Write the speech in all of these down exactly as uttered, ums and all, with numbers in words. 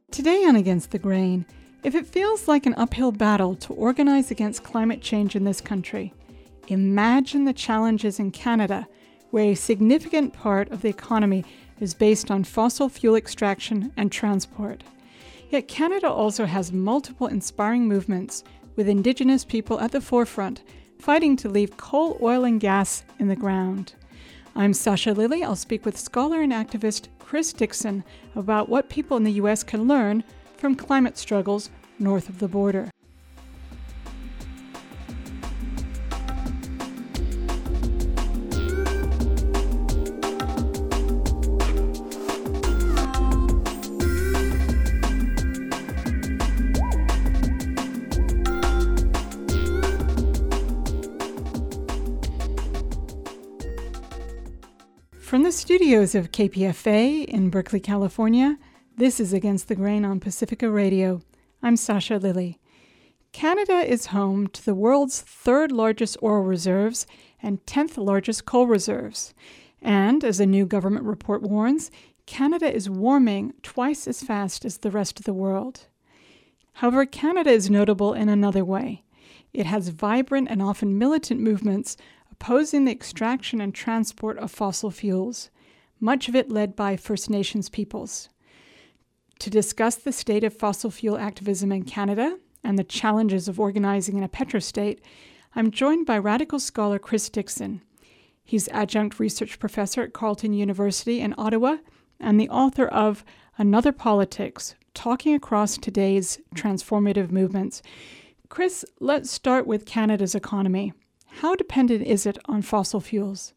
Today on Against the Grain, if it feels like an uphill battle to organize against climate change in this country, imagine the challenges in Canada, where a significant part of the economy is based on fossil fuel extraction and transport. Yet Canada also has multiple inspiring movements, with Indigenous people at the forefront, fighting to leave coal, oil, and gas in the ground. I'm Sasha Lilley. I'll speak with scholar and activist Chris Dixon about what people in the U S can learn from climate struggles north of the border. From the studios of K P F A in Berkeley, California, this is Against the Grain on Pacifica Radio. I'm Sasha Lilley. Canada is home to the world's third largest oil reserves and tenth largest coal reserves. And, as a new government report warns, Canada is warming twice as fast as the rest of the world. However, Canada is notable in another way. It has vibrant and often militant movements opposing the extraction and transport of fossil fuels, much of it led by First Nations peoples. To discuss the state of fossil fuel activism in Canada and the challenges of organizing in a petrostate, I'm joined by radical scholar Chris Dixon. He's adjunct research professor at Carleton University in Ottawa and the author of Another Politics, Talking Across Today's Transformative Movements. Chris, let's start with Canada's economy. How dependent is it on fossil fuels?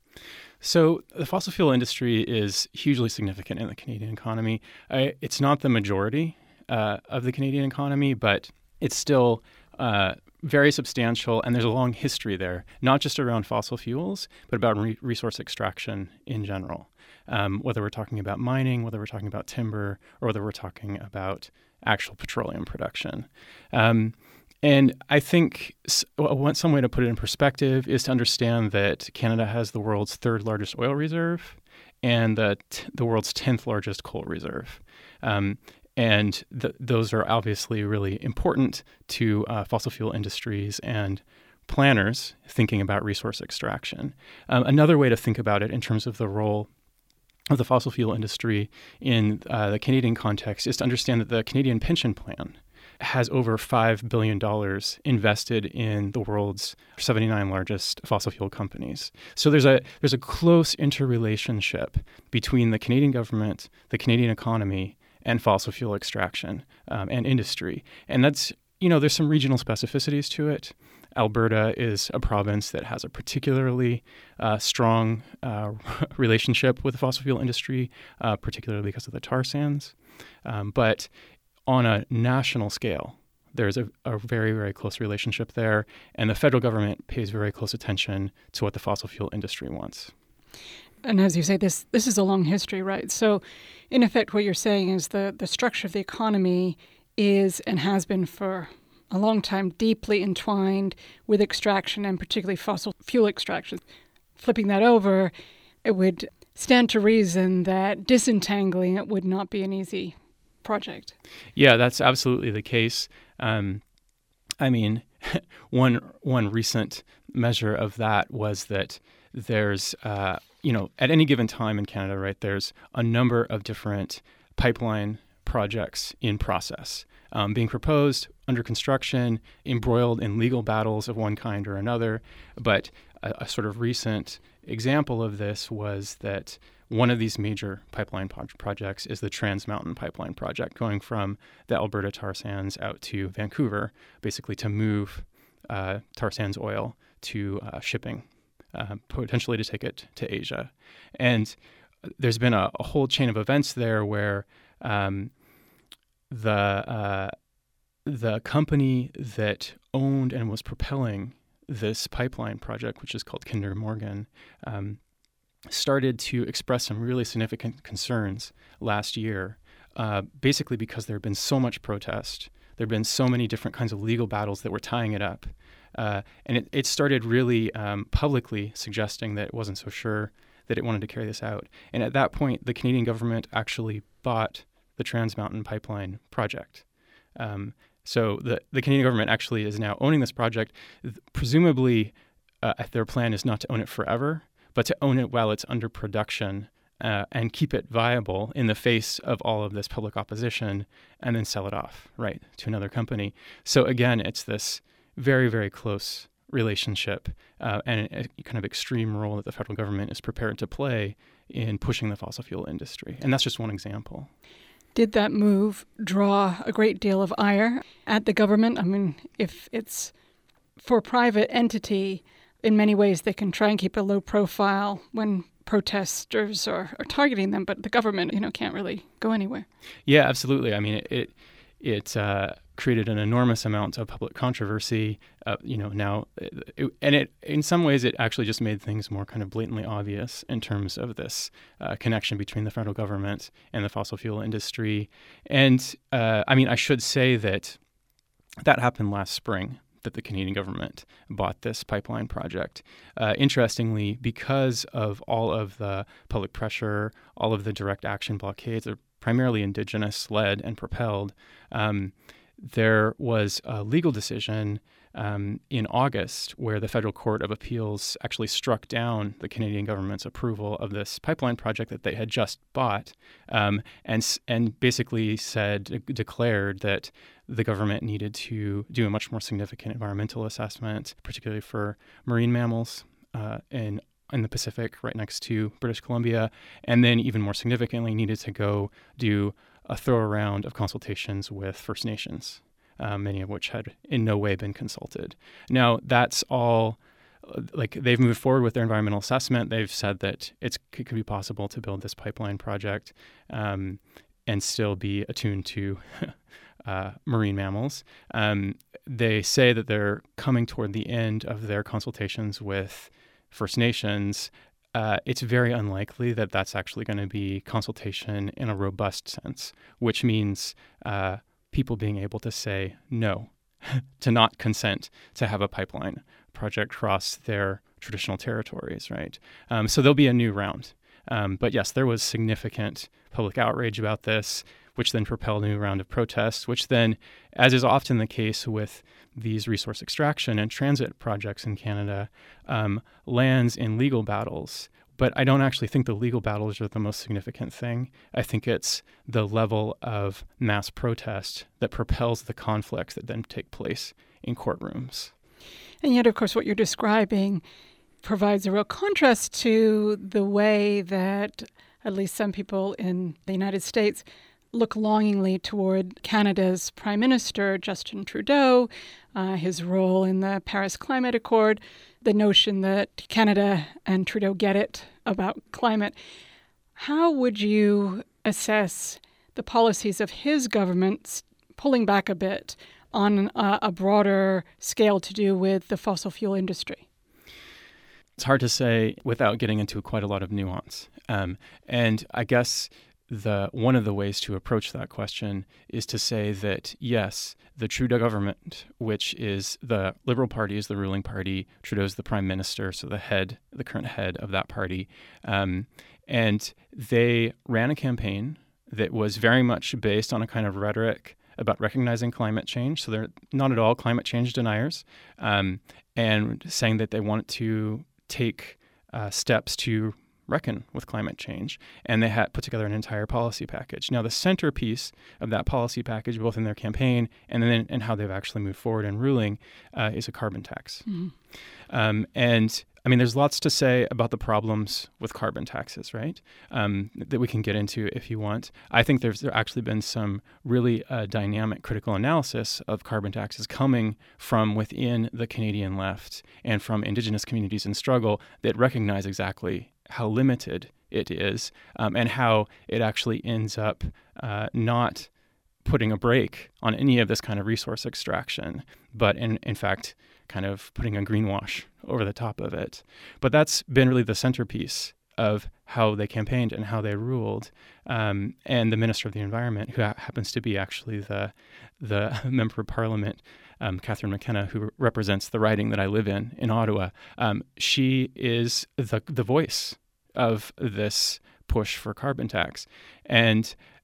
So the fossil fuel industry is hugely significant in the Canadian economy. Uh, it's not the majority uh, of the Canadian economy, but it's still uh, very substantial, and there's a long history there, not just around fossil fuels, but about re- resource extraction in general. Um, whether we're talking about mining, whether we're talking about timber, or whether we're talking about actual petroleum production. Um, And I think some way to put it in perspective is to understand that Canada has the world's third largest oil reserve and the, t- the world's tenth largest coal reserve. Um, and th- those are obviously really important to uh, fossil fuel industries and planners thinking about resource extraction. Um, another way to think about it in terms of the role of the fossil fuel industry in uh, the Canadian context is to understand that the Canadian pension plan has over five billion dollars invested in the world's seventy-nine largest fossil fuel companies. So there's a there's a close interrelationship between the Canadian government, the Canadian economy, and fossil fuel extraction um, and industry. And that's, you know, there's some regional specificities to it. Alberta is a province that has a particularly uh, strong uh, relationship with the fossil fuel industry, uh, particularly because of the tar sands. Um, but on a national scale, there's a, a very, very close relationship there, and the federal government pays very close attention to what the fossil fuel industry wants. And as you say, this this is a long history, right? So, in effect, what you're saying is the, the structure of the economy is and has been for a long time deeply entwined with extraction, and particularly fossil fuel extraction. Flipping that over, it would stand to reason that disentangling it would not be an easy project. Yeah, that's absolutely the case. Um, I mean, one one recent measure of that was that there's, uh, you know, at any given time in Canada, right, there's a number of different pipeline projects in process, um, being proposed, under construction, embroiled in legal battles of one kind or another. But a, a sort of recent example of this was that one of these major pipeline pro- projects is the Trans Mountain Pipeline project, going from the Alberta tar sands out to Vancouver, basically to move uh, tar sands oil to uh, shipping, uh, potentially to take it to Asia. And there's been a, a whole chain of events there where um, the uh, the company that owned and was propelling this pipeline project, which is called Kinder Morgan, um, started to express some really significant concerns last year, uh, basically because there had been so much protest. There had been so many different kinds of legal battles that were tying it up. Uh, and it, it started really um, publicly suggesting that it wasn't so sure that it wanted to carry this out. And at that point, the Canadian government actually bought the Trans Mountain Pipeline project. Um, so the, the Canadian government actually is now owning this project. Presumably, uh, their plan is not to own it forever, but to own it while it's under production uh, and keep it viable in the face of all of this public opposition, and then sell it off, right, to another company. So again, it's this very, very close relationship uh, and a, a kind of extreme role that the federal government is prepared to play in pushing the fossil fuel industry. And that's just one example. Did that move draw a great deal of ire at the government? I mean, if it's for a private entity, in many ways they can try and keep a low profile when protesters are, are targeting them, but the government, you know, can't really go anywhere. Yeah, absolutely. I mean, it it, it uh, created an enormous amount of public controversy. Uh, you know, now, it, and it in some ways it actually just made things more kind of blatantly obvious in terms of this uh, connection between the federal government and the fossil fuel industry. And uh, I mean, I should say that that happened last spring, that the Canadian government bought this pipeline project. Uh, interestingly, because of all of the public pressure, all of the direct action blockades are primarily Indigenous-led and propelled, um, there was a legal decision um, in August where the Federal Court of Appeals actually struck down the Canadian government's approval of this pipeline project that they had just bought, um, and and basically said, declared that the government needed to do a much more significant environmental assessment, particularly for marine mammals uh, in in the Pacific, right next to British Columbia, and then even more significantly needed to go do a thorough round of consultations with First Nations, uh, many of which had in no way been consulted. Now, that's all, like, they've moved forward with their environmental assessment. They've said that it's, it could be possible to build this pipeline project um, and still be attuned to uh, marine mammals. Um, they say that they're coming toward the end of their consultations with First Nations. Uh, it's very unlikely that that's actually going to be consultation in a robust sense, which means uh, people being able to say no, to not consent to have a pipeline project cross their traditional territories, right? Um, so there'll be a new round. Um, but yes, there was significant public outrage about this, which then propelled a new round of protests, which then, as is often the case with these resource extraction and transit projects in Canada, um, lands in legal battles. But I don't actually think the legal battles are the most significant thing. I think it's the level of mass protest that propels the conflicts that then take place in courtrooms. And yet, of course, what you're describing provides a real contrast to the way that at least some people in the United States look longingly toward Canada's Prime Minister, Justin Trudeau, uh, his role in the Paris Climate Accord, the notion that Canada and Trudeau get it about climate. How would you assess the policies of his government pulling back a bit on a, a broader scale to do with the fossil fuel industry? It's hard to say without getting into quite a lot of nuance. Um, and I guess the one of the ways to approach that question is to say that, yes, the Trudeau government, which is the Liberal Party is the ruling party, Trudeau's the prime minister, so the head, the current head of that party, um, and they ran a campaign that was very much based on a kind of rhetoric about recognizing climate change. So they're not at all climate change deniers, um, and saying that they wanted to take uh, steps to reckon with climate change, and they had put together an entire policy package. Now, the centerpiece of that policy package, both in their campaign and then and how they've actually moved forward in ruling, uh, is a carbon tax. Mm-hmm. Um, and I mean, there's lots to say about the problems with carbon taxes, right? Um, that we can get into if you want. I think there's there actually been some really uh, dynamic critical analysis of carbon taxes coming from within the Canadian left and from Indigenous communities in struggle that recognize exactly how limited it is, um, and how it actually ends up uh, not putting a brake on any of this kind of resource extraction, but in, in fact, kind of putting a greenwash over the top of it. But that's been really the centerpiece of how they campaigned and how they ruled. Um, and the Minister of the Environment, who ha- happens to be actually the the Member of Parliament, um, Catherine McKenna, who represents the riding that I live in, in Ottawa, um, she is the the voice of this push for carbon tax. And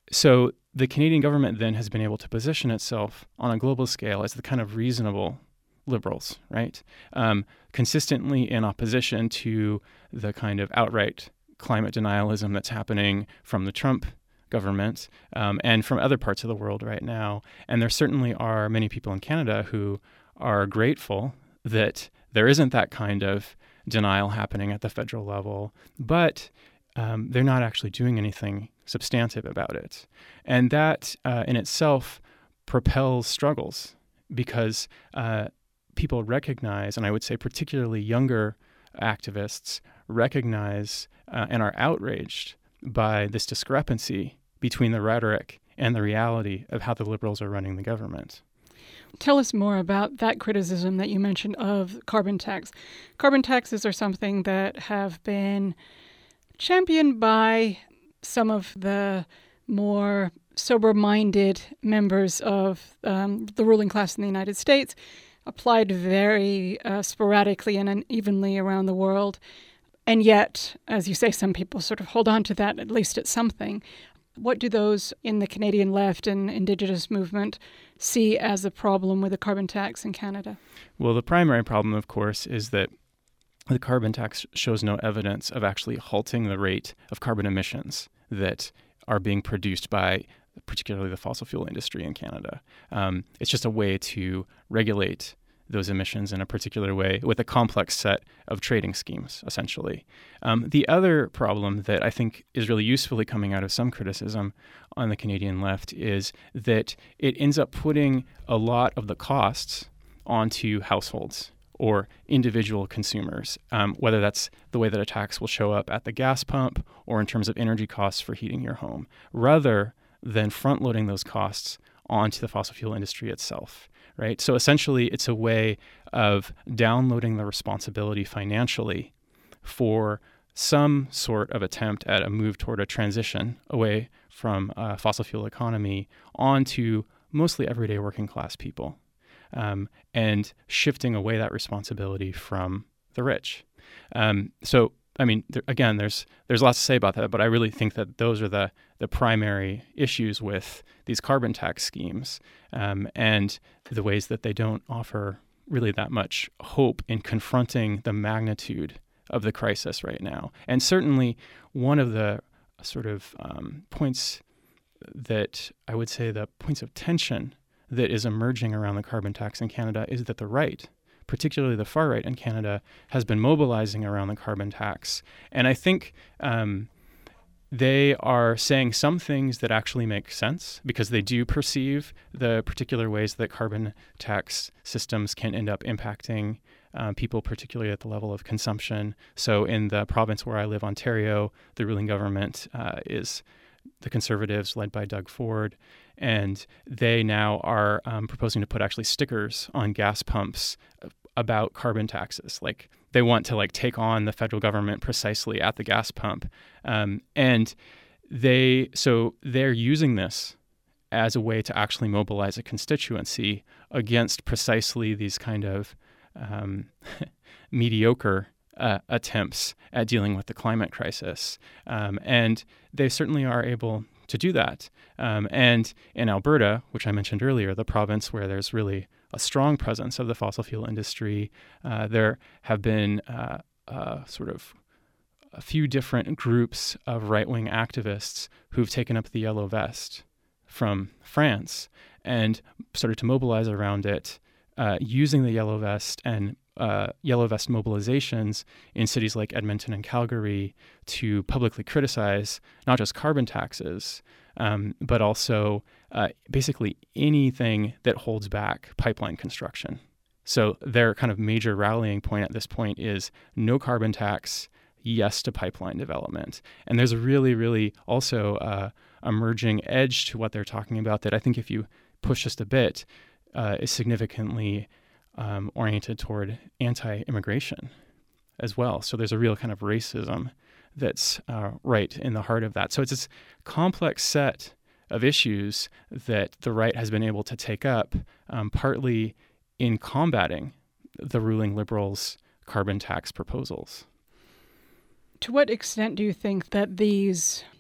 so the Canadian government then has been able to position itself on a global scale as the kind of reasonable liberals, right? Um, consistently in opposition to the kind of outright climate denialism that's happening from the Trump government um, and from other parts of the world right now. And there certainly are many people in Canada who are grateful that there isn't that kind of denial happening at the federal level, but um, they're not actually doing anything substantive about it. And that uh, in itself propels struggles because uh, people recognize, and I would say particularly younger activists, recognize uh, and are outraged by this discrepancy between the rhetoric and the reality of how the Liberals are running the government. Tell us more about that criticism that you mentioned of carbon tax. Carbon taxes are something that have been championed by some of the more sober-minded members of um, the ruling class in the United States, applied very uh, sporadically and unevenly around the world. And yet, as you say, some people sort of hold on to that, at least at something. What do those in the Canadian left and Indigenous movement see as a problem with the carbon tax in Canada? Well, the primary problem, of course, is that the carbon tax shows no evidence of actually halting the rate of carbon emissions that are being produced by particularly the fossil fuel industry in Canada. Um, it's just a way to regulate those emissions in a particular way with a complex set of trading schemes, essentially. Um, the other problem that I think is really usefully coming out of some criticism on the Canadian left is that it ends up putting a lot of the costs onto households or individual consumers, um, whether that's the way that a tax will show up at the gas pump or in terms of energy costs for heating your home, rather than front-loading those costs onto the fossil fuel industry itself, right? So essentially, it's a way of downloading the responsibility financially for some sort of attempt at a move toward a transition away from a fossil fuel economy onto mostly everyday working class people. Um, and shifting away that responsibility from the rich. Um, so, I mean, there, again, there's there's lots to say about that, but I really think that those are the the primary issues with these carbon tax schemes um, and the ways that they don't offer really that much hope in confronting the magnitude of the crisis right now. And certainly, one of the sort of um, points that I would say the points of tension that is emerging around the carbon tax in Canada is that the right, particularly the far right in Canada, has been mobilizing around the carbon tax. And I think um, they are saying some things that actually make sense because they do perceive the particular ways that carbon tax systems can end up impacting uh, people, particularly at the level of consumption. So in the province where I live, Ontario, the ruling government uh, is the Conservatives led by Doug Ford. And they now are um, proposing to put actually stickers on gas pumps about carbon taxes. Like they want to like take on the federal government precisely at the gas pump. Um, and they so they're using this as a way to actually mobilize a constituency against precisely these kind of um, mediocre uh, attempts at dealing with the climate crisis. Um, and they certainly are able to do that. Um, and in Alberta, which I mentioned earlier, the province where there's really a strong presence of the fossil fuel industry, uh, there have been uh, uh, sort of a few different groups of right-wing activists who've taken up the yellow vest from France and started to mobilize around it, uh, using the yellow vest and Uh, yellow vest mobilizations in cities like Edmonton and Calgary to publicly criticize not just carbon taxes, um, but also uh, basically anything that holds back pipeline construction. So their kind of major rallying point at this point is no carbon tax, yes to pipeline development. And there's a really, really also uh, emerging edge to what they're talking about that I think if you push just a bit uh, is significantly Um, oriented toward anti-immigration as well. So there's a real kind of racism that's uh, right in the heart of that. So it's this complex set of issues that the right has been able to take up, um, partly in combating the ruling Liberals' carbon tax proposals. To what extent do you think that these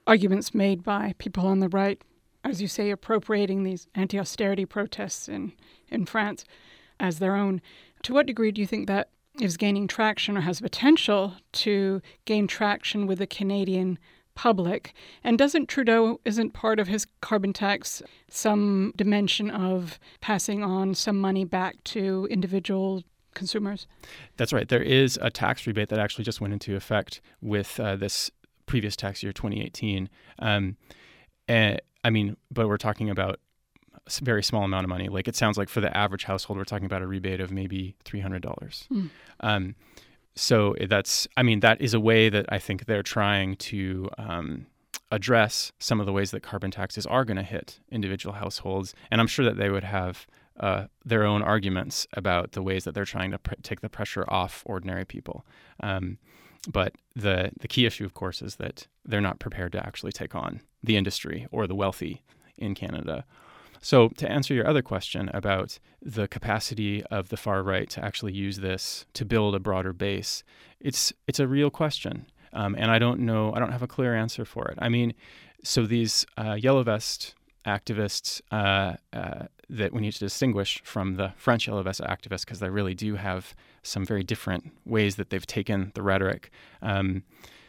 arguments made by people on the right, as you say, appropriating these anti-austerity protests in, in France as their own. To what degree do you think that is gaining traction or has potential to gain traction with the Canadian public? And doesn't Trudeau, isn't part of his carbon tax some dimension of passing on some money back to individual consumers? That's right. There is a tax rebate that actually just went into effect with uh, this previous tax year, twenty eighteen. Um, and, I mean, but we're talking about a very small amount of money. Like it sounds like for the average household, we're talking about a rebate of maybe three hundred dollars. Mm. Um, so that's, I mean, that is a way that I think they're trying to um, address some of the ways that carbon taxes are going to hit individual households. And I'm sure that they would have uh, their own arguments about the ways that they're trying to pr- take the pressure off ordinary people. Um, but the the key issue, of course, is that they're not prepared to actually take on the industry or the wealthy in Canada. So to answer your other question about the capacity of the far right to actually use this to build a broader base, it's it's a real question. Um, and I don't know, I don't have a clear answer for it. I mean, so these uh, yellow vest activists uh, uh, that we need to distinguish from the French yellow vest activists, because they really do have some very different ways that they've taken the rhetoric. Um,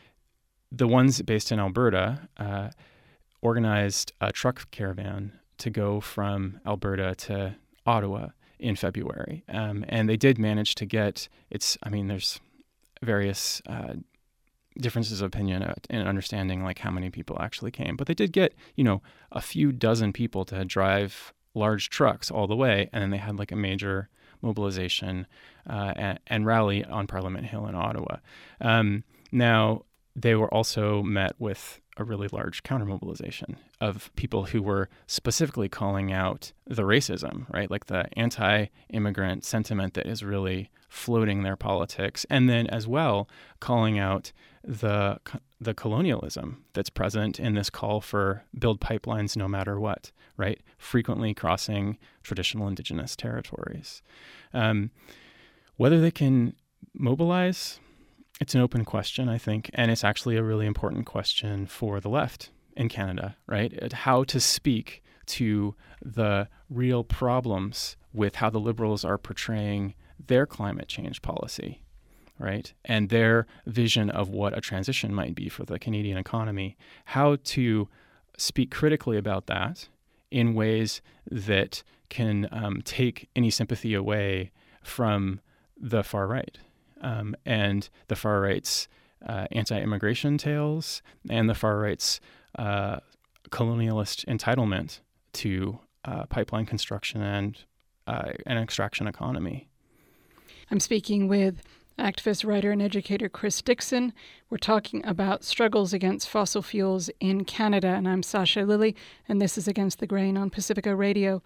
the ones based in Alberta uh, organized a truck caravan to go from Alberta to Ottawa in February. Um, and they did manage to get, it's, I mean, there's various uh, differences of opinion in understanding like how many people actually came. But they did get, you know, a few dozen people to drive large trucks all the way. And then they had like a major mobilization uh, and, and rally on Parliament Hill in Ottawa. Um, now, they were also met with a really large counter-mobilization of people who were specifically calling out the racism, right? Like the anti-immigrant sentiment that is really floating their politics. And then as well, calling out the the colonialism that's present in this call for build pipelines no matter what, right? Frequently crossing traditional indigenous territories. Um, whether they can mobilize, it's an open question, I think, and it's actually a really important question for the left in Canada, right? How to speak to the real problems with how the Liberals are portraying their climate change policy, right? And their vision of what a transition might be for the Canadian economy. How to speak critically about that in ways that can um, take any sympathy away from the far right. Um, and the far right's uh, anti-immigration tales and the far right's uh, colonialist entitlement to uh, pipeline construction and uh, an extraction economy. I'm speaking with activist, writer, and educator Chris Dickson. We're talking about struggles against fossil fuels in Canada, and I'm Sasha Lilley, and this is Against the Grain on Pacifica Radio.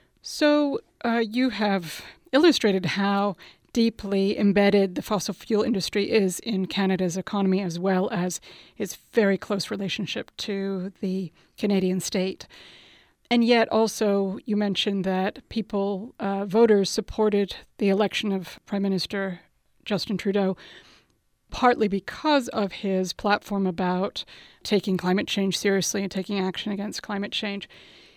So uh, you have illustrated how deeply embedded the fossil fuel industry is in Canada's economy, as well as its very close relationship to the Canadian state. And yet also you mentioned that people, uh, voters supported the election of Prime Minister Justin Trudeau partly because of his platform about taking climate change seriously and taking action against climate change.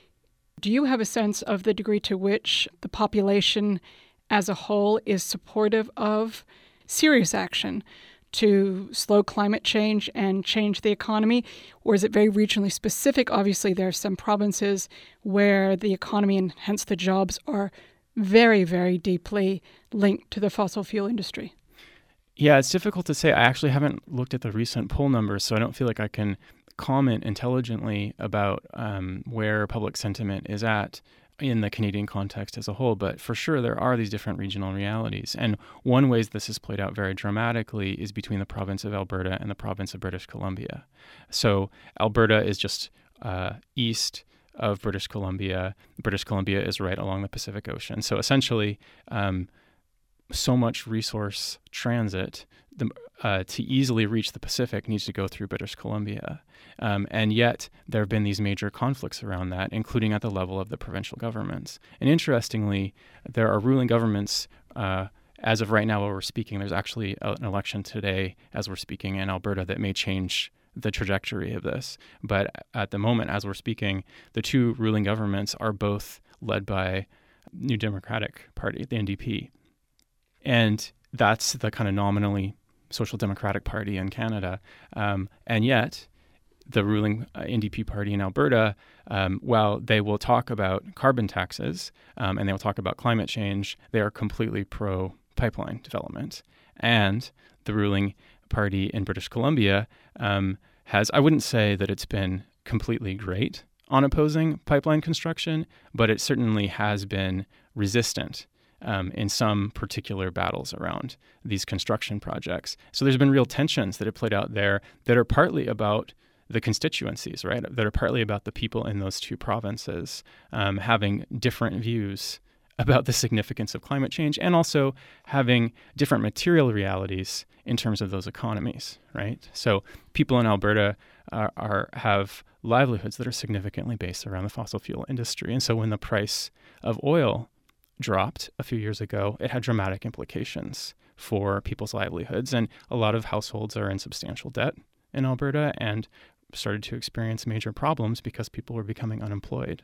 Do you have a sense of the degree to which the population as a whole is supportive of serious action to slow climate change and change the economy? Or is it very regionally specific? Obviously, there are some provinces where the economy and hence the jobs are very, very deeply linked to the fossil fuel industry. Yeah, it's difficult to say. I actually haven't looked at the recent poll numbers, so I don't feel like I can comment intelligently about um, where public sentiment is at in the Canadian context as a whole, but for sure there are these different regional realities. And one way this has played out very dramatically is between the province of Alberta and the province of British Columbia. So Alberta is just uh, east of British Columbia. British Columbia is right along the Pacific Ocean. So essentially, um, so much resource transit the, uh, to easily reach the Pacific needs to go through British Columbia. Um, and yet there have been these major conflicts around that, including at the level of the provincial governments. And interestingly, there are ruling governments, uh, as of right now while we're speaking, there's actually a, an election today as we're speaking in Alberta that may change the trajectory of this. But at the moment, as we're speaking, the two ruling governments are both led by New Democratic Party, the N D P. And that's the kind of nominally Social Democratic Party in Canada. Um, and yet, the ruling uh, N D P party in Alberta, um, while they will talk about carbon taxes um, and they will talk about climate change, they are completely pro-pipeline development. And the ruling party in British Columbia um, has, I wouldn't say that it's been completely great on opposing pipeline construction, but it certainly has been resistant um, in some particular battles around these construction projects. So there's been real tensions that have played out there that are partly about the constituencies, right, that are partly about the people in those two provinces um, having different views about the significance of climate change and also having different material realities in terms of those economies, right? So people in Alberta are, are have livelihoods that are significantly based around the fossil fuel industry. And so when the price of oil dropped a few years ago, it had dramatic implications for people's livelihoods. And a lot of households are in substantial debt in Alberta and started to experience major problems because people were becoming unemployed.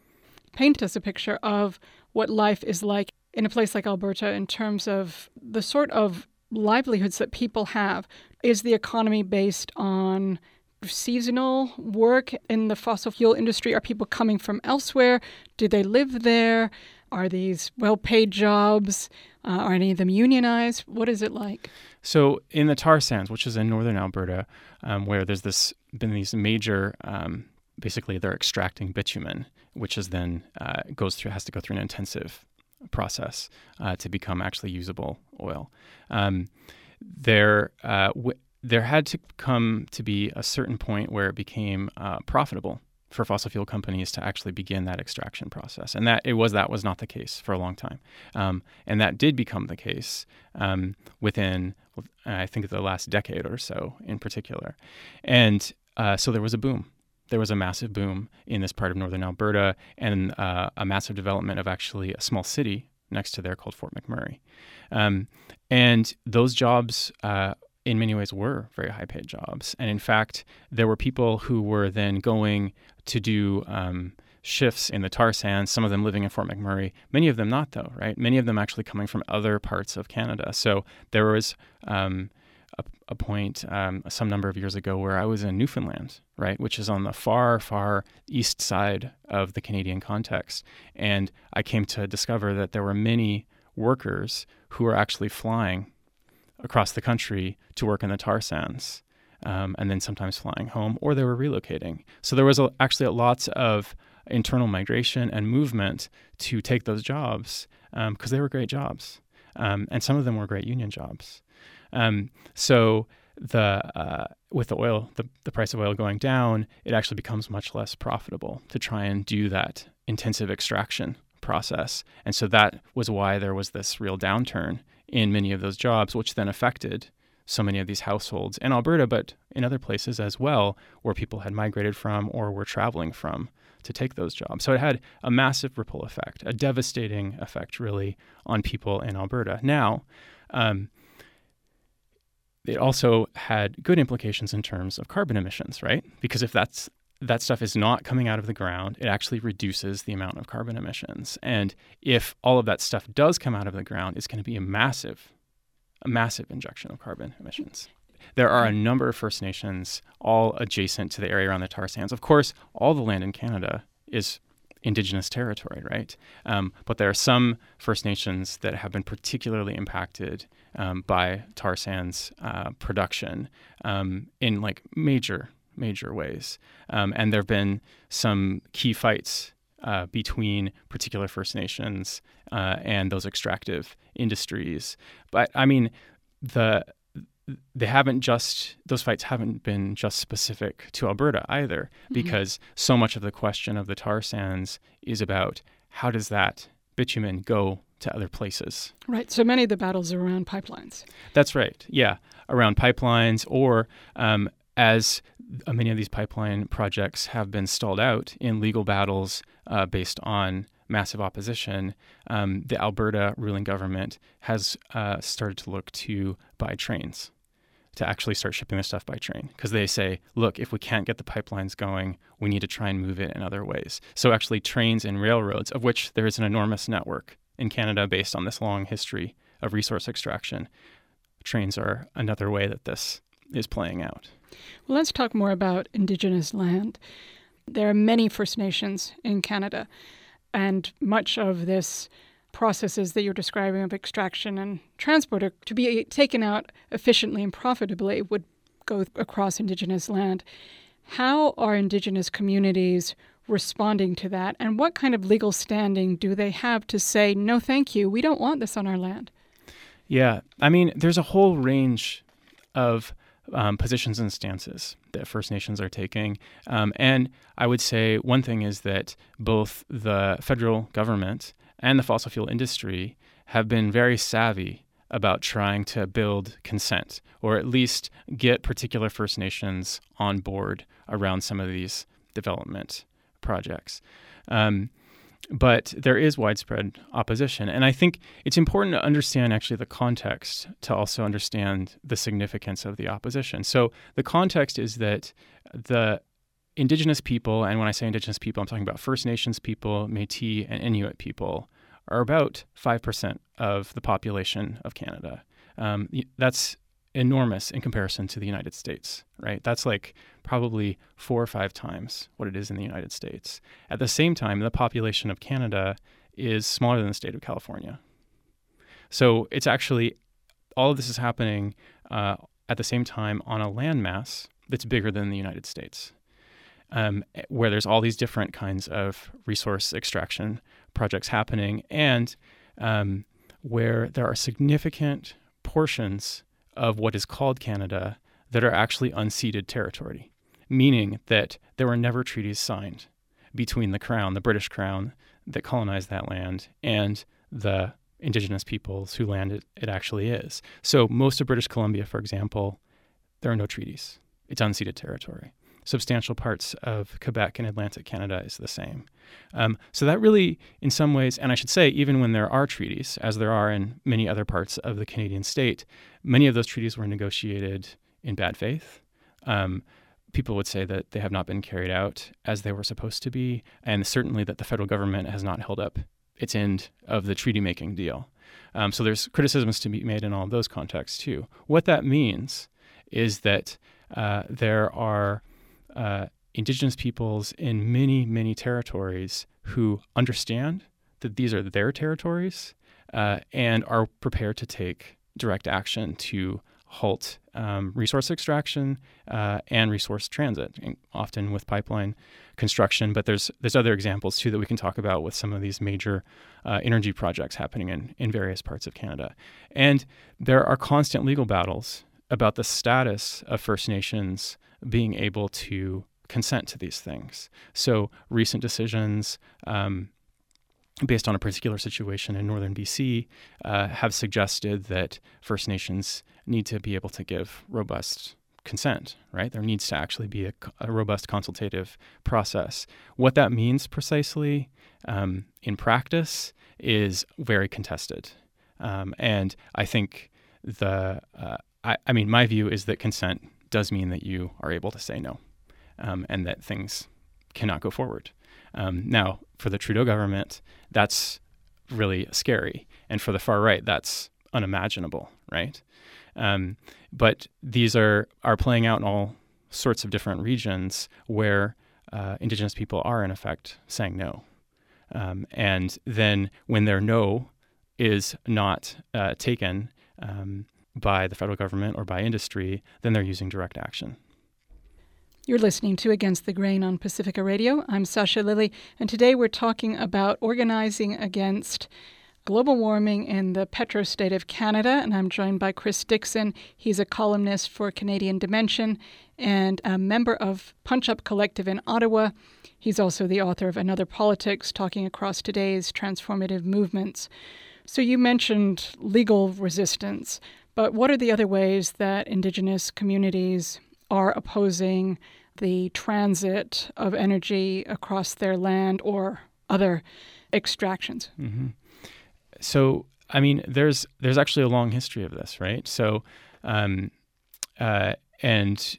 Paint us a picture of what life is like in a place like Alberta in terms of the sort of livelihoods that people have. Is the economy based on seasonal work in the fossil fuel industry? Are people coming from elsewhere? Do they live there? Are these well-paid jobs? Uh, are any of them unionized? What is it like? So in the tar sands, which is in northern Alberta, um, where there's this been these major, um, basically they're extracting bitumen, which is then uh, goes through has to go through an intensive process uh, to become actually usable oil. Um, there, uh, w- there had to come to be a certain point where it became uh, profitable for fossil fuel companies to actually begin that extraction process. And that it was that was not the case for a long time. Um, and that did become the case um, within, I think, the last decade or so in particular. And uh, so there was a boom. There was a massive boom in this part of northern Alberta and uh, a massive development of actually a small city next to there called Fort McMurray. Um, and those jobs uh, in many ways were very high-paid jobs. And in fact, there were people who were then going to do um, shifts in the tar sands, some of them living in Fort McMurray, many of them not though, right? Many of them actually coming from other parts of Canada. So there was um, a, a point um, some number of years ago where I was in Newfoundland, right, which is on the far, far east side of the Canadian context. And I came to discover that there were many workers who were actually flying across the country to work in the tar sands, um, and then sometimes flying home, or they were relocating. So there was a, actually a lots of internal migration and movement to take those jobs because um, they were great jobs, um, and some of them were great union jobs. Um, so the uh, with the oil, the, the price of oil going down, it actually becomes much less profitable to try and do that intensive extraction process. And so that was why there was this real downturn in many of those jobs, which then affected so many of these households in Alberta, but in other places as well, where people had migrated from or were traveling from to take those jobs. So it had a massive ripple effect, a devastating effect, really, on people in Alberta. Now, um, it also had good implications in terms of carbon emissions, right? Because if that's that stuff is not coming out of the ground, it actually reduces the amount of carbon emissions. And if all of that stuff does come out of the ground, it's going to be a massive, a massive injection of carbon emissions. There are a number of First Nations all adjacent to the area around the tar sands. Of course, all the land in Canada is Indigenous territory, right? Um, but there are some First Nations that have been particularly impacted um, by tar sands uh, production um, in like major major ways. Um, and there have been some key fights uh, between particular First Nations uh, and those extractive industries. But I mean, the they haven't just, those fights haven't been just specific to Alberta either, mm-hmm. because so much of the question of the tar sands is about how does that bitumen go to other places. Right. So many of the battles are around pipelines. That's right. Yeah. Around pipelines or um, as many of these pipeline projects have been stalled out in legal battles uh, based on massive opposition, um, the Alberta ruling government has uh, started to look to buy trains to actually start shipping this stuff by train, because they say, look, if we can't get the pipelines going, we need to try and move it in other ways. So actually trains and railroads, of which there is an enormous network in Canada based on this long history of resource extraction, trains are another way that this is playing out. Well, let's talk more about Indigenous land. There are many First Nations in Canada, and much of this processes that you're describing of extraction and transport are to be taken out efficiently and profitably would go across Indigenous land. How are Indigenous communities responding to that, and what kind of legal standing do they have to say, no, thank you, we don't want this on our land? Yeah, I mean, there's a whole range of um, positions and stances that First Nations are taking. Um, and I would say one thing is that both the federal government and the fossil fuel industry have been very savvy about trying to build consent, or at least get particular First Nations on board around some of these development projects. Um, but there is widespread opposition. And I think it's important to understand actually the context to also understand the significance of the opposition. So the context is that the Indigenous people, and when I say Indigenous people, I'm talking about First Nations people, Métis, and Inuit people, are about five percent of the population of Canada. Um, that's enormous in comparison to the United States, right? That's like probably four or five times what it is in the United States. At the same time, the population of Canada is smaller than the state of California. So it's actually, all of this is happening uh, at the same time on a landmass that's bigger than the United States, um, where there's all these different kinds of resource extraction projects happening, and um, where there are significant portions of what is called Canada that are actually unceded territory, meaning that there were never treaties signed between the Crown, the British Crown that colonized that land, and the Indigenous peoples whose land it, it actually is. So most of British Columbia, for example, there are no treaties. It's unceded territory. Substantial parts of Quebec and Atlantic Canada is the same. Um, so that really, in some ways, and I should say, even when there are treaties, as there are in many other parts of the Canadian state, many of those treaties were negotiated in bad faith. Um, people would say that they have not been carried out as they were supposed to be, and certainly that the federal government has not held up its end of the treaty-making deal. Um, so there's criticisms to be made in all of those contexts, too. What that means is that uh, there are Uh, Indigenous peoples in many, many territories who understand that these are their territories uh, and are prepared to take direct action to halt um, resource extraction uh, and resource transit, often with pipeline construction. But there's there's other examples, too, that we can talk about with some of these major uh, energy projects happening in, in various parts of Canada. And there are constant legal battles about the status of First Nations being able to consent to these things. So recent decisions um, based on a particular situation in northern B C uh, have suggested that First Nations need to be able to give robust consent, right? There needs to actually be a, a robust consultative process. What that means precisely um, in practice is very contested. Um, and I think the, uh, I, I mean, my view is that consent does mean that you are able to say no, um, and that things cannot go forward. Um, now, for the Trudeau government, that's really scary. And for the far right, that's unimaginable, right? Um, but these are, are playing out in all sorts of different regions where uh, Indigenous people are, in effect, saying no. Um, and then when their no is not uh, taken um, by the federal government or by industry, then they're using direct action. You're listening to Against the Grain on Pacifica Radio. I'm Sasha Lilley, and today we're talking about organizing against global warming in the petro-state of Canada, and I'm joined by Chris Dixon. He's a columnist for Canadian Dimension and a member of Punch Up Collective in Ottawa. He's also the author of Another Politics, talking across today's transformative movements. So you mentioned legal resistance, but what are the other ways that Indigenous communities are opposing the transit of energy across their land or other extractions? Mm-hmm. So, I mean, there's there's actually a long history of this, right? So, um, uh, and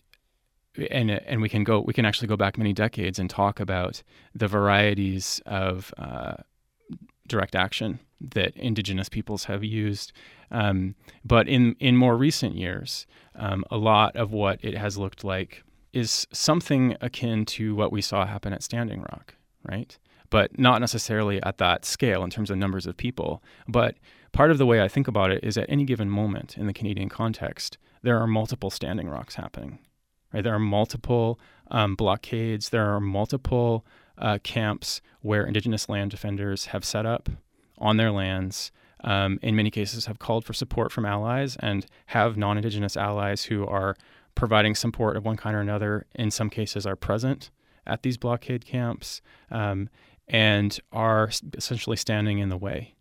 and and we can go we can actually go back many decades and talk about the varieties of uh, direct action that indigenous peoples have used. Um, but in in more recent years, um, a lot of what it has looked like is something akin to what we saw happen at Standing Rock, right? But not necessarily at that scale in terms of numbers of people. But part of the way I think about it is at any given moment in the Canadian context, there are multiple Standing Rocks happening, right? There are multiple um, blockades. There are multiple uh, camps where Indigenous land defenders have set up on their lands, um, in many cases have called for support from allies and have non-Indigenous allies who are providing support of one kind or another, in some cases are present at these blockade camps, um, and are essentially standing in the way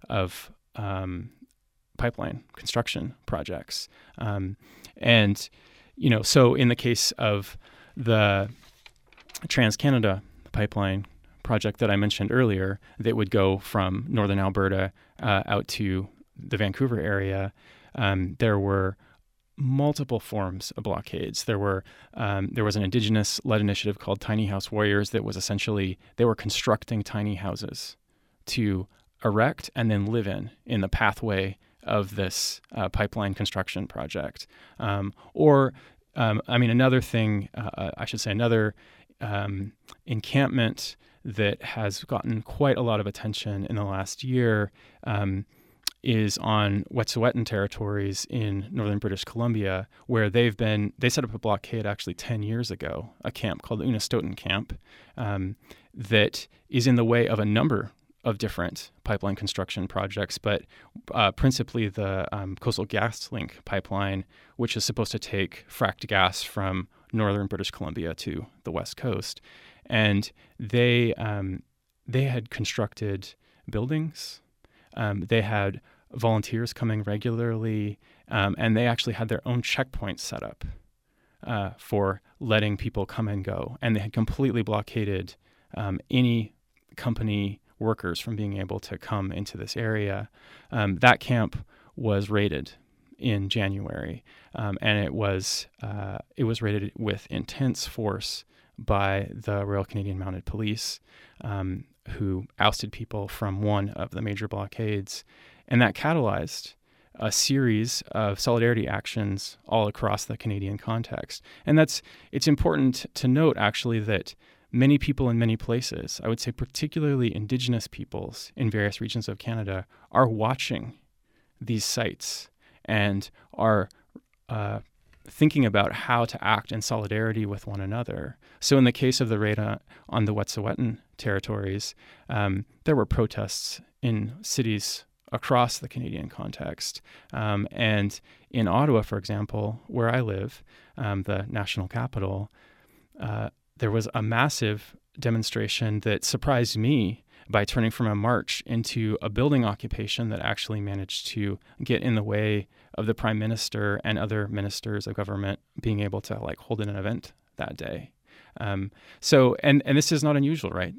of um, pipeline construction projects. Um, and, you know, so in the case of the Trans-Canada pipeline project that I mentioned earlier, that would go from northern Alberta uh, out to the Vancouver area, um, there were multiple forms of blockades. There were um, there was an Indigenous-led initiative called Tiny House Warriors that was essentially, they were constructing tiny houses to erect and then live in in the pathway of this uh, pipeline construction project. Um, or, um, I mean, another thing, uh, I should say, another um, encampment that has gotten quite a lot of attention in the last year um, is on Wet'suwet'en territories in northern British Columbia, where they've been, they set up a blockade actually ten years ago, a camp called the Unistoten Camp, um, that is in the way of a number of different pipeline construction projects, but uh, principally the um, Coastal GasLink pipeline, which is supposed to take fracked gas from northern British Columbia to the west coast. And they um, they had constructed buildings. Um, they had volunteers coming regularly, um, and they actually had their own checkpoints set up uh, for letting people come and go. And they had completely blockaded um, any company workers from being able to come into this area. Um, that camp was raided in January, um, and it was uh, it was raided with intense force by the Royal Canadian Mounted Police, um, who ousted people from one of the major blockades. And that catalyzed a series of solidarity actions all across the Canadian context. And that's it's important to note, actually, that many people in many places, I would say particularly Indigenous peoples in various regions of Canada, are watching these sites and are uh, thinking about how to act in solidarity with one another. So in the case of the raid on, on the Wet'suwet'en territories, um, there were protests in cities across the Canadian context. Um, and in Ottawa, for example, where I live, um, the national capital, uh, there was a massive demonstration that surprised me by turning from a march into a building occupation that actually managed to get in the way of the Prime Minister and other ministers of government being able to like hold an event that day. Um, so, and, and this is not unusual, right?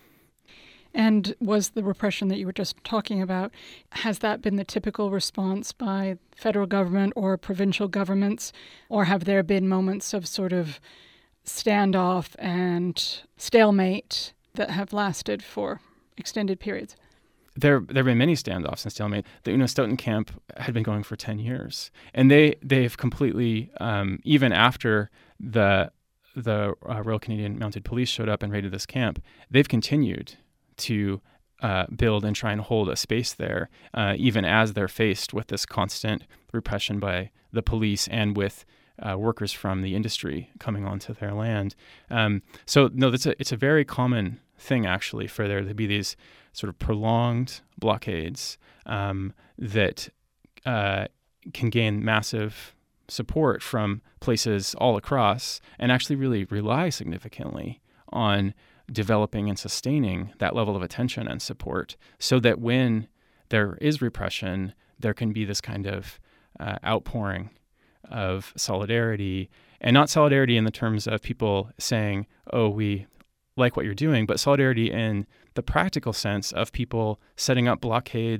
And was the repression that you were just talking about, has that been the typical response by federal government or provincial governments, or have there been moments of sort of standoff and stalemate that have lasted for extended periods? There, there have been many standoffs and stalemate. The Unistoten camp had been going for ten years, and they they've completely, um, even after the the uh, Royal Canadian Mounted Police showed up and raided this camp, they've continued to uh, build and try and hold a space there, uh, even as they're faced with this constant repression by the police and with uh, workers from the industry coming onto their land. Um, so no, that's a, it's a very common thing, actually, for there to be these sort of prolonged blockades um, that uh, can gain massive support from places all across and actually really rely significantly on developing and sustaining that level of attention and support so that when there is repression, there can be this kind of uh, outpouring of solidarity, and not solidarity in the terms of people saying, oh, we like what you're doing, but solidarity in the practical sense of people setting up blockades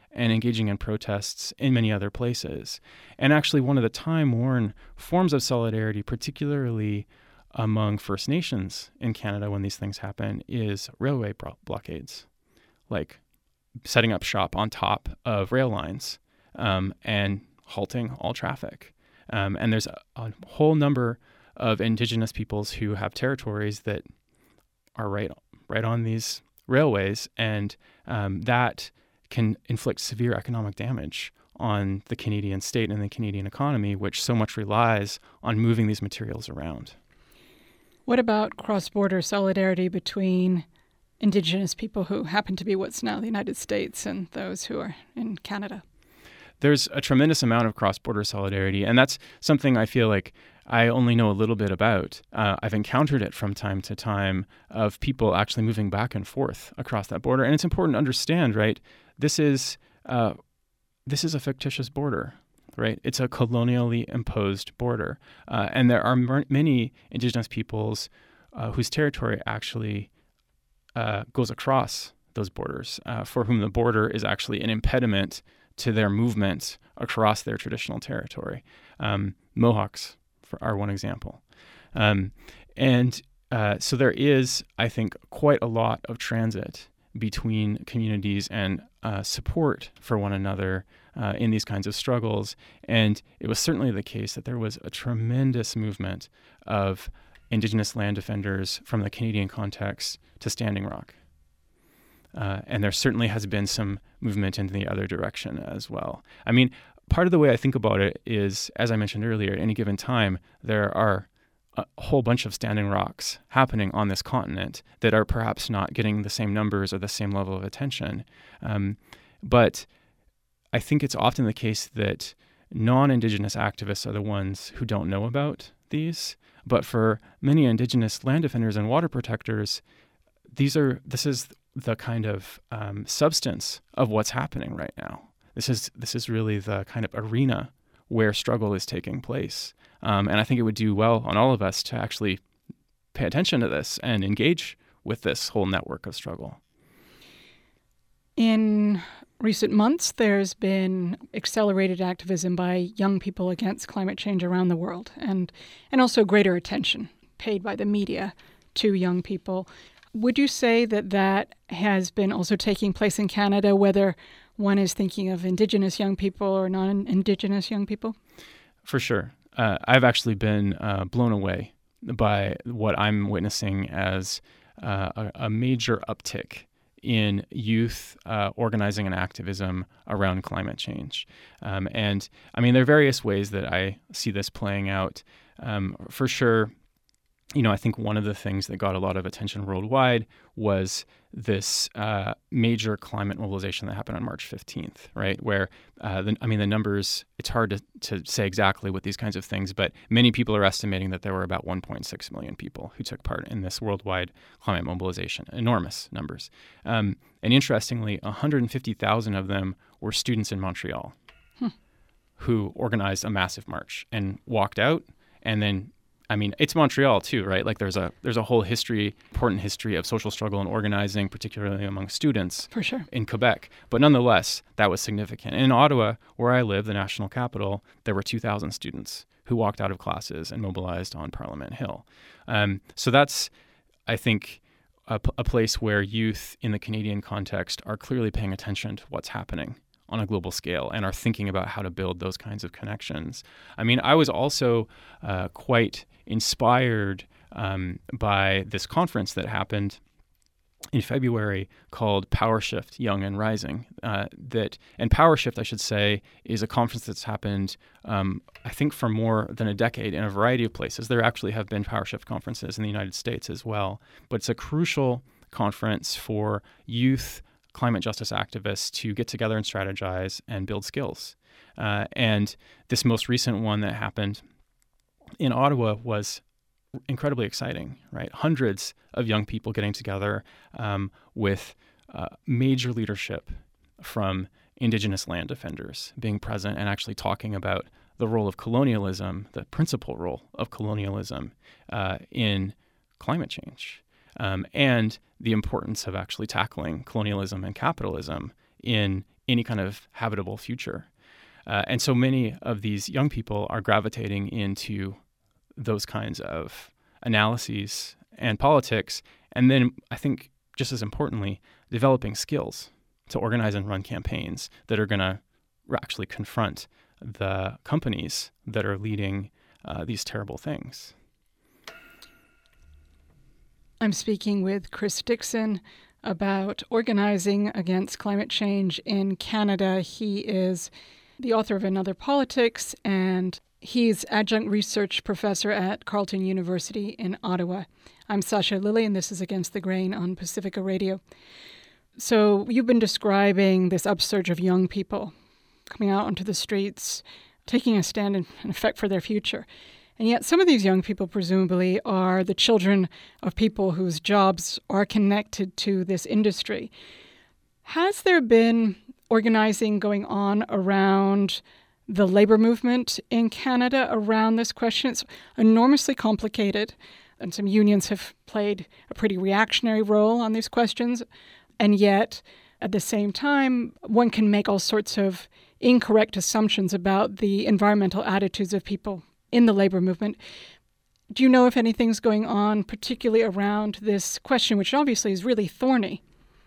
and engaging in protests in many other places. And actually, one of the time-worn forms of solidarity, particularly among First Nations in Canada when these things happen, is railway bro- blockades, like setting up shop on top of rail lines um, and halting all traffic. Um, and there's a, a whole number of Indigenous peoples who have territories that are right, right on these railways, and um, that can inflict severe economic damage on the Canadian state and the Canadian economy, which so much relies on moving these materials around. What about cross-border solidarity between Indigenous people who happen to be what's now the United States and those who are in Canada? There's a tremendous amount of cross-border solidarity, and that's something I feel like I only know a little bit about. Uh, I've encountered it from time to time of people actually moving back and forth across that border, and it's important to understand, right? This is uh, this is a fictitious border, right? It's a colonially imposed border, uh, and there are m- many Indigenous peoples uh, whose territory actually uh, goes across those borders, uh, for whom the border is actually an impediment to their movement across their traditional territory. Um, Mohawks for, are one example. Um, and uh, so there is, I think, quite a lot of transit between communities and uh, support for one another uh, in these kinds of struggles. And it was certainly the case that there was a tremendous movement of Indigenous land defenders from the Canadian context to Standing Rock. Uh, and there certainly has been some movement in the other direction as well. I mean, part of the way I think about it is, as I mentioned earlier, at any given time, there are a whole bunch of Standing Rocks happening on this continent that are perhaps not getting the same numbers or the same level of attention. Um, but I think it's often the case that non-Indigenous activists are the ones who don't know about these. But for many Indigenous land defenders and water protectors, these are this is the kind of um, substance of what's happening right now. This is this is really the kind of arena where struggle is taking place. Um, and I think it would do well on all of us to actually pay attention to this and engage with this whole network of struggle. In recent months, there's been accelerated activism by young people against climate change around the world, and, and also greater attention paid by the media to young people. Would you say that that has been also taking place in Canada, whether one is thinking of Indigenous young people or non-Indigenous young people? For sure. Uh, I've actually been uh, blown away by what I'm witnessing as uh, a, a major uptick in youth uh, organizing and activism around climate change. Um, and I mean, there are various ways that I see this playing out. Um, for sure, you know, I think one of the things that got a lot of attention worldwide was this uh, major climate mobilization that happened on March fifteenth, right? Where, uh, the, I mean, the numbers, it's hard to, to say exactly with these kinds of things, but many people are estimating that there were about one point six million people who took part in this worldwide climate mobilization. Enormous numbers. Um, and interestingly, one hundred fifty thousand of them were students in Montreal hmm. who organized a massive march and walked out and then I mean, it's Montreal too, right? Like there's a there's a whole history, important history of social struggle and organizing, particularly among students For sure. in Quebec. But nonetheless, that was significant. And in Ottawa, where I live, the national capital, there were two thousand students who walked out of classes and mobilized on Parliament Hill. Um, so that's, I think, a, a place where youth in the Canadian context are clearly paying attention to what's happening on a global scale and are thinking about how to build those kinds of connections. I mean, I was also uh, quite inspired um, by this conference that happened in February called PowerShift Young and Rising. Uh, that and PowerShift, I should say, is a conference that's happened, um, I think, for more than a decade in a variety of places. There actually have been PowerShift conferences in the United States as well. But it's a crucial conference for youth climate justice activists to get together and strategize and build skills. Uh, and this most recent one that happened in Ottawa was incredibly exciting, right? Hundreds of young people getting together um, with uh, major leadership from Indigenous land defenders being present and actually talking about the role of colonialism, the principal role of colonialism uh, in climate change, um, and the importance of actually tackling colonialism and capitalism in any kind of habitable future. Uh, and so many of these young people are gravitating into those kinds of analyses and politics. And then I think just as importantly, developing skills to organize and run campaigns that are going to actually confront the companies that are leading uh, these terrible things. I'm speaking with Chris Dixon about organizing against climate change in Canada. He is the author of Another Politics, and he's adjunct research professor at Carleton University in Ottawa. I'm Sasha Lilley, and this is Against the Grain on Pacifica Radio. So you've been describing this upsurge of young people coming out onto the streets, taking a stand in, in effect for their future. And yet some of these young people presumably are the children of people whose jobs are connected to this industry. Has there been organizing going on around the labor movement in Canada around this question? It's enormously complicated, and some unions have played a pretty reactionary role on these questions. And yet, at the same time, one can make all sorts of incorrect assumptions about the environmental attitudes of people in the labor movement. Do you know if anything's going on particularly around this question, which obviously is really thorny?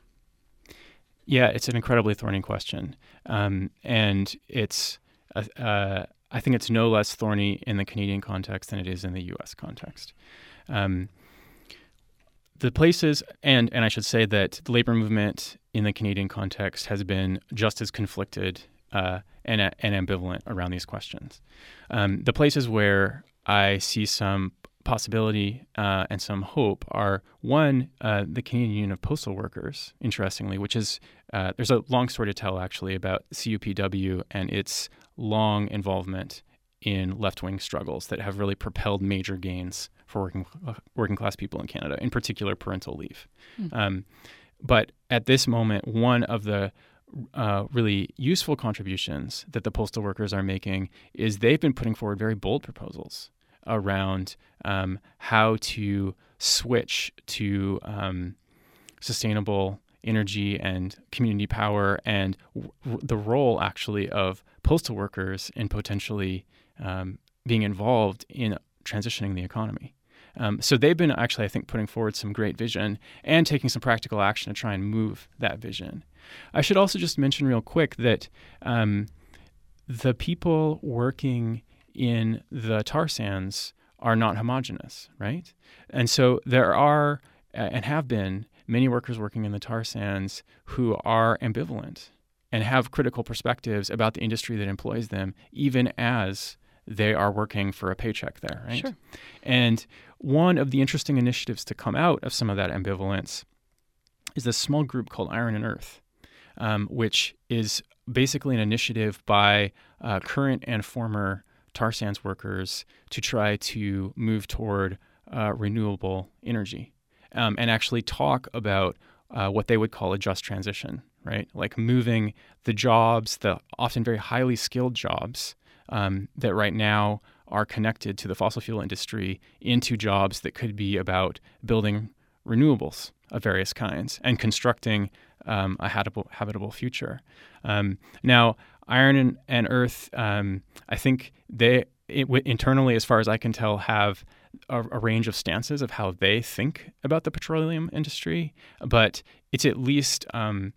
Yeah, it's an incredibly thorny question. Um, and it's, uh, uh, I think it's no less thorny in the Canadian context than it is in the U S context. Um, the places, and, and I should say that the labor movement in the Canadian context has been just as conflicted uh, and, and ambivalent around these questions. Um, the places where I see some possibility uh, and some hope are, one, uh, the Canadian Union of Postal Workers, interestingly, which is, uh, there's a long story to tell actually about C U P W and its long involvement in left-wing struggles that have really propelled major gains for working uh, working class people in Canada, in particular parental leave. Mm. Um, but at this moment, one of the uh, really useful contributions that the postal workers are making is they've been putting forward very bold proposals around um, how to switch to um, sustainable energy and community power, and w- the role actually of postal workers in potentially um, being involved in transitioning the economy. Um, so they've been actually, I think, putting forward some great vision and taking some practical action to try and move that vision. I should also just mention real quick that um, the people working in the tar sands are not homogenous, right? And so there are uh, and have been many workers working in the tar sands who are ambivalent and have critical perspectives about the industry that employs them, even as they are working for a paycheck there, right? Sure. And one of the interesting initiatives to come out of some of that ambivalence is a small group called Iron and Earth, um, which is basically an initiative by uh, current and former tar sands workers to try to move toward uh, renewable energy um, and actually talk about uh, what they would call a just transition, right? Like moving the jobs, the often very highly skilled jobs um, that right now are connected to the fossil fuel industry into jobs that could be about building renewables of various kinds and constructing um, a habitable, habitable future. Um, now, Iron and, and Earth, um, I think they it, w- internally, as far as I can tell, have a, a range of stances of how they think about the petroleum industry, but it's at least um,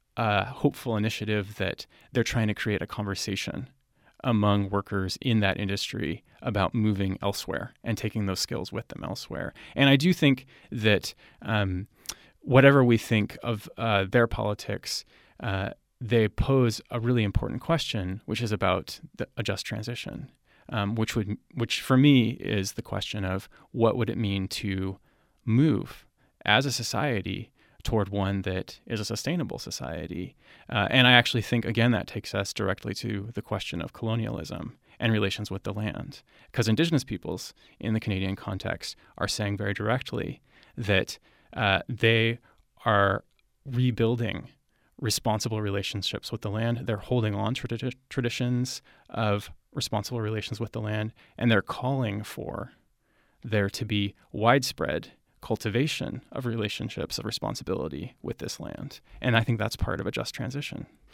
a hopeful initiative that they're trying to create a conversation among workers in that industry about moving elsewhere and taking those skills with them elsewhere. And I do think that um, whatever we think of uh, their politics, uh, they pose a really important question, which is about the, a just transition, um, which would, which for me is the question of what would it mean to move as a society toward one that is a sustainable society. Uh, and I actually think, again, that takes us directly to the question of colonialism and relations with the land. Because Indigenous peoples in the Canadian context are saying very directly that uh, they are rebuilding responsible relationships with the land. They're holding on to tradi- traditions of responsible relations with the land, and they're calling for there to be widespread cultivation of relationships of responsibility with this land. And I think that's part of a just transition.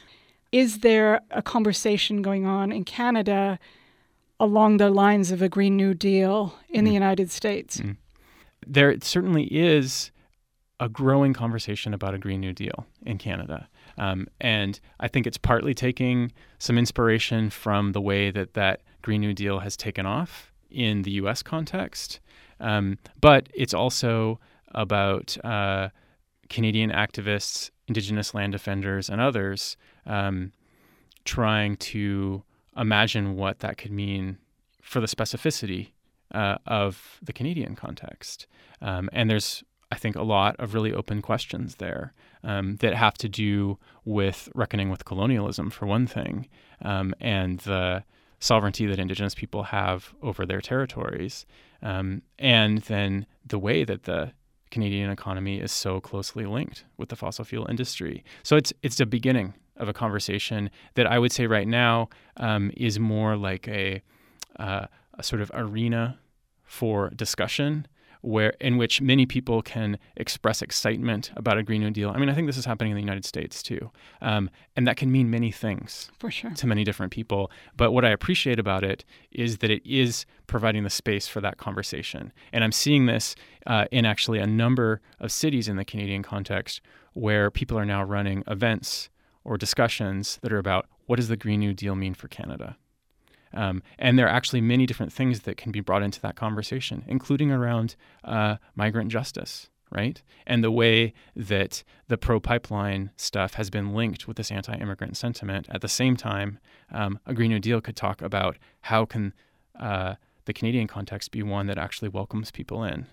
Is there a conversation going on in Canada along the lines of a Green New Deal in mm. the United States? Mm. There certainly is a growing conversation about a Green New Deal in Canada. Um, and I think it's partly taking some inspiration from the way that that Green New Deal has taken off in the U S context. Um, but it's also about uh, Canadian activists, Indigenous land defenders, and others um, trying to imagine what that could mean for the specificity uh, of the Canadian context. Um, and there's, I think, a lot of really open questions there um, that have to do with reckoning with colonialism, for one thing, um, and the sovereignty that Indigenous people have over their territories, um, and then the way that the Canadian economy is so closely linked with the fossil fuel industry. So it's it's the beginning of a conversation that I would say right now um, is more like a, uh, a sort of arena for discussion, where in which many people can express excitement about a Green New Deal. I mean, I think this is happening in the United States too. Um, and that can mean many things for sure to many different people. But what I appreciate about it is that it is providing the space for that conversation. And I'm seeing this uh, in actually a number of cities in the Canadian context where people are now running events or discussions that are about what does the Green New Deal mean for Canada? Um, and there are actually many different things that can be brought into that conversation, including around uh, migrant justice, right? And the way that the pro-pipeline stuff has been linked with this anti-immigrant sentiment. At the same time, um, a Green New Deal could talk about how can uh, the Canadian context be one that actually welcomes people in.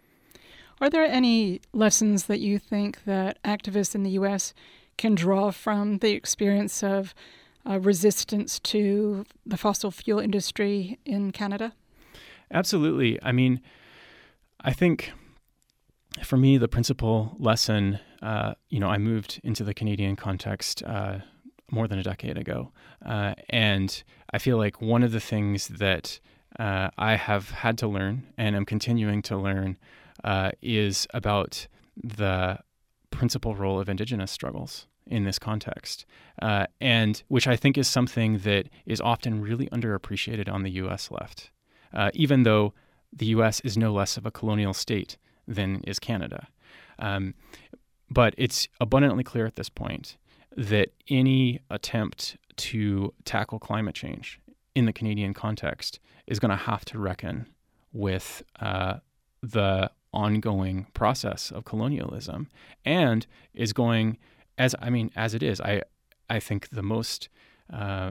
Are there any lessons that you think that activists in the U S can draw from the experience of Uh, resistance to the fossil fuel industry in Canada? Absolutely. I mean, I think for me, the principal lesson, uh, you know, I moved into the Canadian context uh, more than a decade ago. Uh, and I feel like one of the things that uh, I have had to learn and am continuing to learn uh, is about the principal role of Indigenous struggles in this context, uh, and which I think is something that is often really underappreciated on the U S left, uh, even though the U S is no less of a colonial state than is Canada. Um, but it's abundantly clear at this point that any attempt to tackle climate change in the Canadian context is going to have to reckon with uh, the ongoing process of colonialism, and is going As I mean, as it is, I I think the most uh,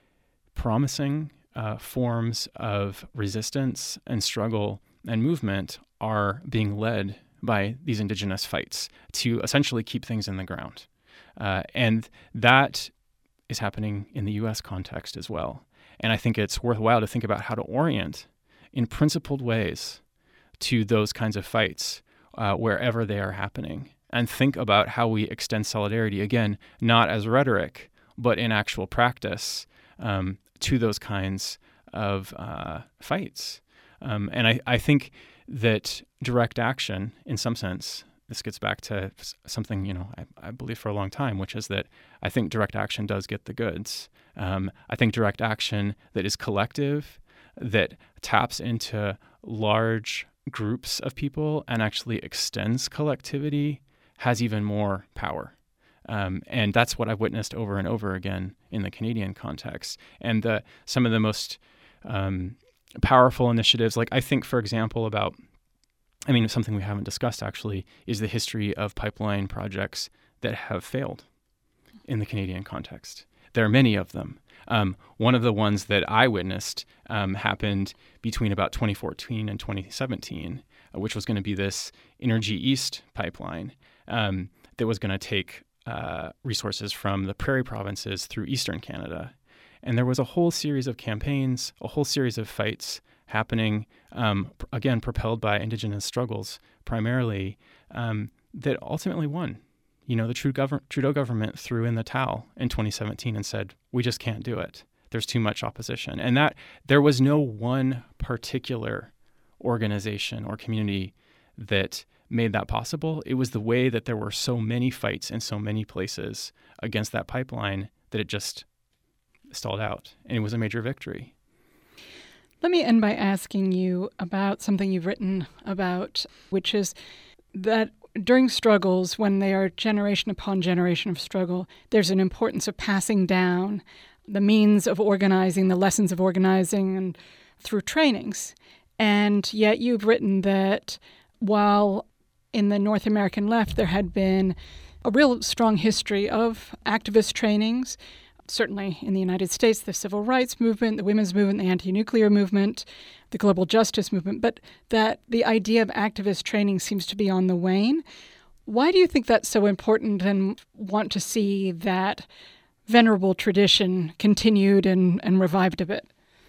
promising uh, forms of resistance and struggle and movement are being led by these Indigenous fights to essentially keep things in the ground. Uh, and that is happening in the U S context as well. And I think it's worthwhile to think about how to orient in principled ways to those kinds of fights uh, wherever they are happening. And think about how we extend solidarity, again, not as rhetoric, but in actual practice um, to those kinds of uh, fights. Um, and I, I think that direct action, in some sense, this gets back to something, you know, I, I believe for a long time, which is that I think direct action does get the goods. Um, I think direct action that is collective, that taps into large groups of people and actually extends collectivity, has even more power. Um, and that's what I've witnessed over and over again in the Canadian context. And the, some of the most um, powerful initiatives, like I think, for example, about, I mean, something we haven't discussed actually, is the history of pipeline projects that have failed in the Canadian context. There are many of them. Um, one of the ones that I witnessed um, happened between about twenty fourteen and twenty seventeen, uh, which was going to be this Energy East pipeline. Um, that was going to take uh, resources from the prairie provinces through eastern Canada. And there was a whole series of campaigns, a whole series of fights happening, um, pr- again, propelled by Indigenous struggles primarily, um, that ultimately won. You know, the Trudeau, Trudeau government threw in the towel in twenty seventeen and said, we just can't do it. There's too much opposition. And that there was no one particular organization or community that made that possible. It was the way that there were so many fights in so many places against that pipeline that it just stalled out, and it was a major victory. Let me end by asking you about something you've written about, which is that during struggles, when they are generation upon generation of struggle, there's an importance of passing down the means of organizing, the lessons of organizing, and through trainings. And yet you've written that while in the North American left there had been a real strong history of activist trainings, certainly in the United States, the civil rights movement, the women's movement, the anti-nuclear movement, the global justice movement, but that the idea of activist training seems to be on the wane. Why do you think that's so important and want to see that venerable tradition continued and, and revived a bit?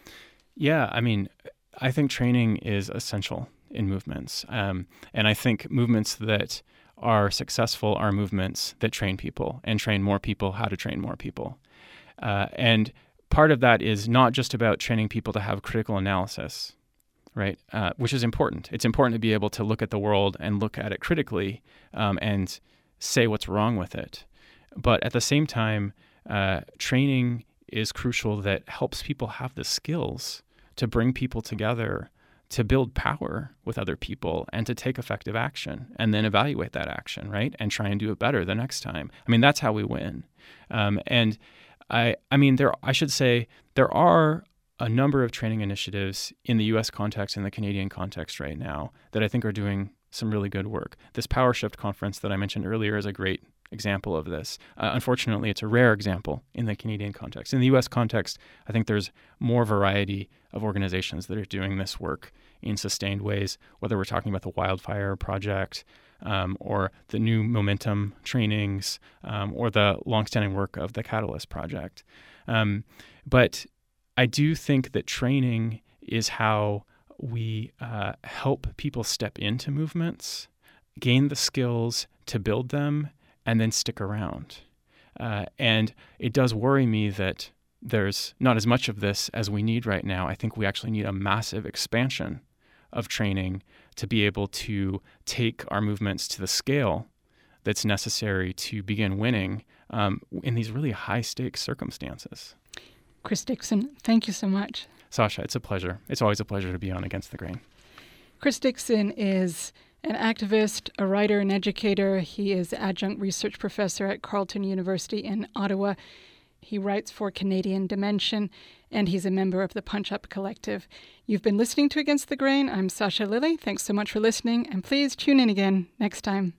Yeah, I mean, I think training is essential in movements. Um, and I think movements that are successful are movements that train people and train more people how to train more people. Uh, and part of that is not just about training people to have critical analysis, right? Uh, which is important. It's important to be able to look at the world and look at it critically um, and say what's wrong with it. But at the same time, uh, training is crucial that helps people have the skills to bring people together, to build power with other people, and to take effective action, and then evaluate that action, right? And try and do it better the next time. I mean, that's how we win. Um, and I, I mean, there. I should say there are a number of training initiatives in the U S context and the Canadian context right now that I think are doing some really good work. This PowerShift conference that I mentioned earlier is a great example of this. Uh, unfortunately, it's a rare example in the Canadian context. In the U S context, I think there's more variety of organizations that are doing this work in sustained ways, whether we're talking about the Wildfire Project um, or the new Momentum trainings um, or the longstanding work of the Catalyst Project. Um, but I do think that training is how we uh, help people step into movements, gain the skills to build them, and then stick around. Uh, and it does worry me that there's not as much of this as we need right now. I think we actually need a massive expansion of training to be able to take our movements to the scale that's necessary to begin winning um, in these really high-stakes circumstances. Chris Dixon, thank you so much. Sasha, it's a pleasure. It's always a pleasure to be on Against the Grain. Chris Dixon is an activist, a writer, an educator. He is adjunct research professor at Carleton University in Ottawa. He writes for Canadian Dimension, and he's a member of the Punch Up Collective. You've been listening to Against the Grain. I'm Sasha Lilley. Thanks so much for listening, and please tune in again next time.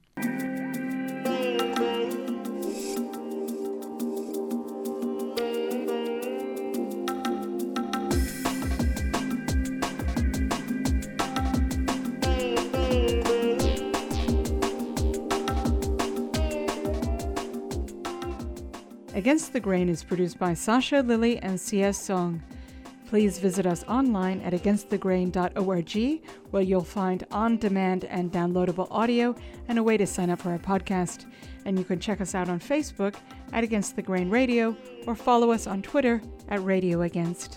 Against the Grain is produced by Sasha Lilley and C S Song. Please visit us online at against the grain dot org, where you'll find on-demand and downloadable audio and a way to sign up for our podcast. And you can check us out on Facebook at Against the Grain Radio or follow us on Twitter at Radio Against.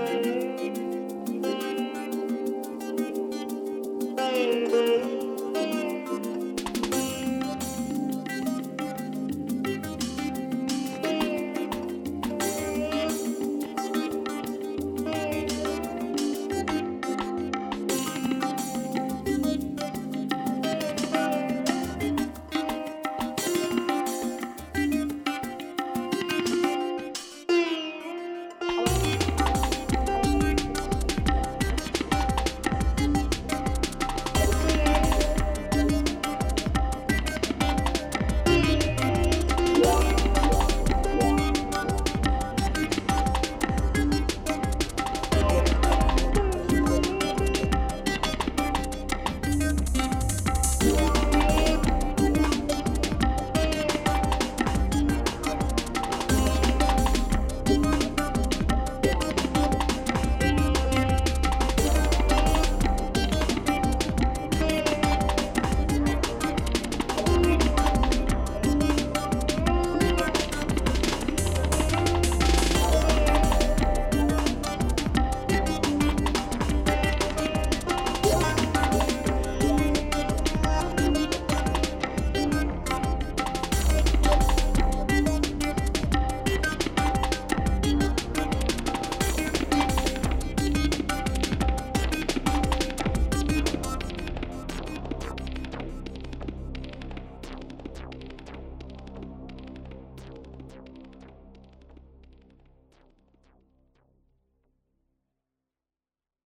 you.